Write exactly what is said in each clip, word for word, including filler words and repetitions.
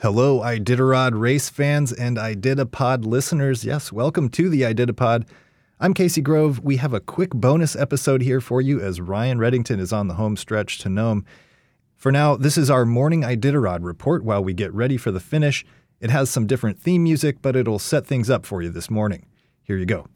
Hello, Iditarod race fans and Iditapod listeners. Yes, welcome to the Iditapod. I'm Casey Grove. We have a quick bonus episode here for you as Ryan Reddington is on the home stretch to Nome. For now, this is our morning Iditarod report while we get ready for the finish. It has some different theme music, but it'll set things up for you this morning. Here you go.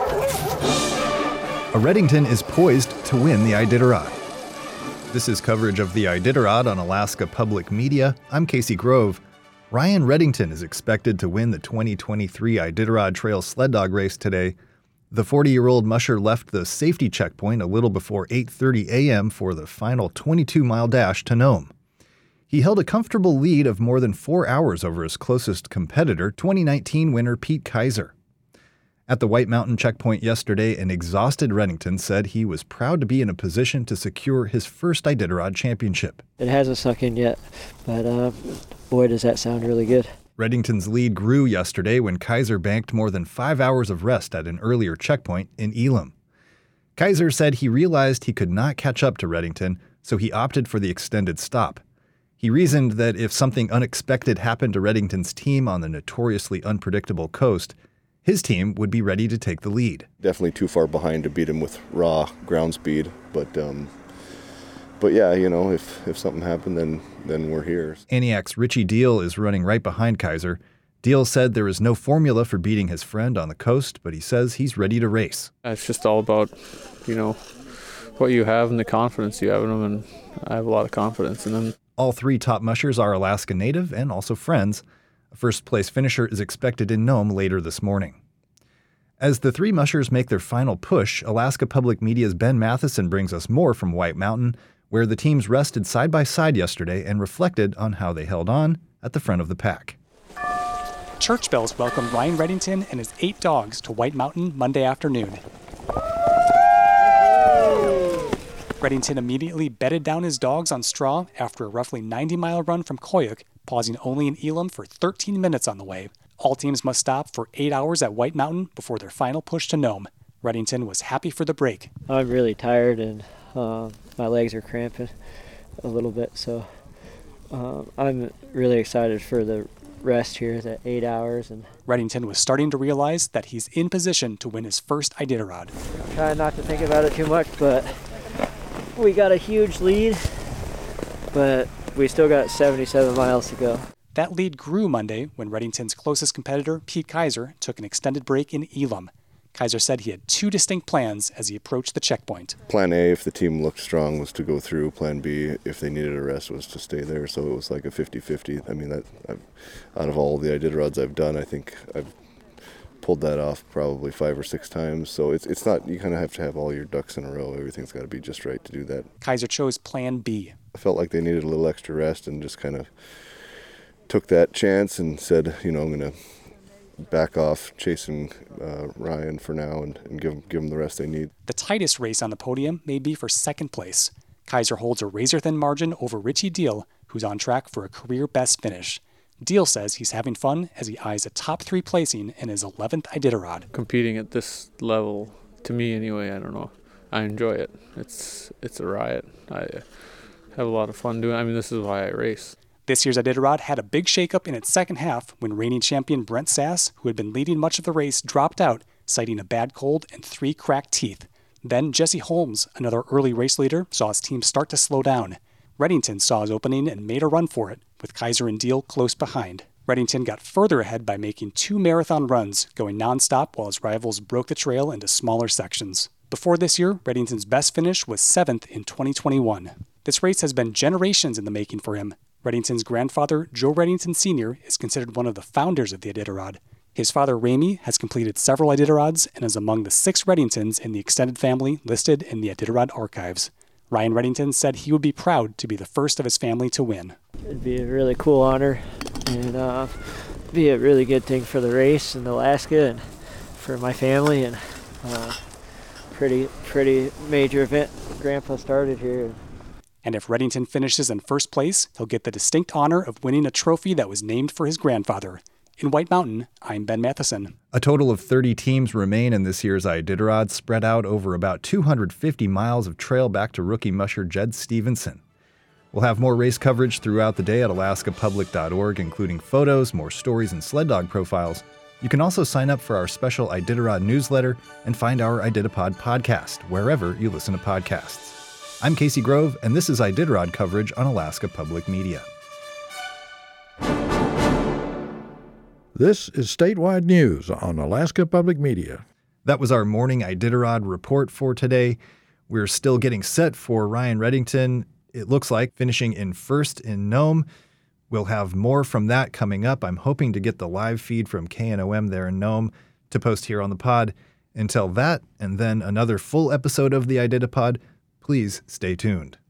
A Reddington is poised to win the Iditarod. This is coverage of the Iditarod on Alaska Public Media. I'm Casey Grove. Ryan Reddington is expected to win the twenty twenty-three Iditarod Trail Sled Dog Race today. The forty-year-old musher left the safety checkpoint a little before eight thirty a.m. for the final twenty-two mile dash to Nome. He held a comfortable lead of more than four hours over his closest competitor, twenty nineteen winner Pete Kaiser. At the White Mountain checkpoint yesterday, an exhausted Reddington said he was proud to be in a position to secure his first Iditarod championship. It hasn't sunk in yet, but uh, boy, does that sound really good. Reddington's lead grew yesterday when Kaiser banked more than five hours of rest at an earlier checkpoint in Elam. Kaiser said he realized he could not catch up to Reddington, so he opted for the extended stop. He reasoned that if something unexpected happened to Reddington's team on the notoriously unpredictable coast, his team would be ready to take the lead. Definitely too far behind to beat him with raw ground speed, but um, but yeah, you know, if, if something happened, then then we're here. Aniak's Richie Deal is running right behind Kaiser. Deal said there is no formula for beating his friend on the coast, but he says he's ready to race. It's just all about, you know, what you have and the confidence you have in them, and I have a lot of confidence in them. All three top mushers are Alaska native and also friends. A first-place finisher is expected in Nome later this morning. As the three mushers make their final push, Alaska Public Media's Ben Matheson brings us more from White Mountain, where the teams rested side by side yesterday and reflected on how they held on at the front of the pack. Church bells welcomed Ryan Reddington and his eight dogs to White Mountain Monday afternoon. Reddington immediately bedded down his dogs on straw after a roughly ninety mile run from Koyuk, pausing only in Elam for thirteen minutes on the way. All teams must stop for eight hours at White Mountain before their final push to Nome. Reddington was happy for the break. I'm really tired and uh, my legs are cramping a little bit, so uh, I'm really excited for the rest here, the eight hours. And Reddington was starting to realize that he's in position to win his first Iditarod. I'm trying not to think about it too much, but we got a huge lead, but we still got seventy-seven miles to go. That lead grew Monday when Reddington's closest competitor, Pete Kaiser, took an extended break in Elam. Kaiser said he had two distinct plans as he approached the checkpoint. Plan A, if the team looked strong, was to go through. Plan B, if they needed a rest, was to stay there. So it was like a fifty-fifty. I mean, that I've, out of all the Iditarods I've done, I think I've pulled that off probably five or six times. So it's it's not, you kind of have to have all your ducks in a row. Everything's got to be just right to do that. Kaiser chose Plan B. I felt like they needed a little extra rest and just kind of took that chance and said, you know, I'm going to back off chasing uh, Ryan for now and, and give, give them the rest they need. The tightest race on the podium may be for second place. Kaiser holds a razor-thin margin over Richie Deal, who's on track for a career best finish. Deal says he's having fun as he eyes a top three placing in his eleventh Iditarod. Competing at this level, to me anyway, I don't know. I enjoy it. It's it's a riot. I have a lot of fun doing it. I mean, this is why I race. This year's Iditarod had a big shakeup in its second half when reigning champion Brent Sass, who had been leading much of the race, dropped out, citing a bad cold and three cracked teeth. Then Jesse Holmes, another early race leader, saw his team start to slow down. Reddington saw his opening and made a run for it, with Kaiser and Deal close behind. Reddington got further ahead by making two marathon runs, going nonstop while his rivals broke the trail into smaller sections. Before this year, Reddington's best finish was seventh in twenty twenty-one. This race has been generations in the making for him. Reddington's grandfather, Joe Reddington Senior, is considered one of the founders of the Iditarod. His father, Ramey, has completed several Iditarods and is among the six Reddingtons in the extended family listed in the Iditarod archives. Ryan Reddington said he would be proud to be the first of his family to win. It'd be a really cool honor and uh, be a really good thing for the race in Alaska and for my family, and uh, pretty pretty major event. Grandpa started here. And if Reddington finishes in first place, he'll get the distinct honor of winning a trophy that was named for his grandfather. In White Mountain, I'm Ben Matheson. A total of thirty teams remain in this year's Iditarod, spread out over about two hundred fifty miles of trail back to rookie musher Jed Stevenson. We'll have more race coverage throughout the day at alaska public dot org, including photos, more stories, and sled dog profiles. You can also sign up for our special Iditarod newsletter and find our Iditapod podcast wherever you listen to podcasts. I'm Casey Grove, and this is Iditarod coverage on Alaska Public Media. This is statewide news on Alaska Public Media. That was our morning Iditarod report for today. We're still getting set for Ryan Redington, it looks like, finishing in first in Nome. We'll have more from that coming up. I'm hoping to get the live feed from K N O M there in Nome to post here on the pod. Until that, and then another full episode of the Iditapod, please stay tuned.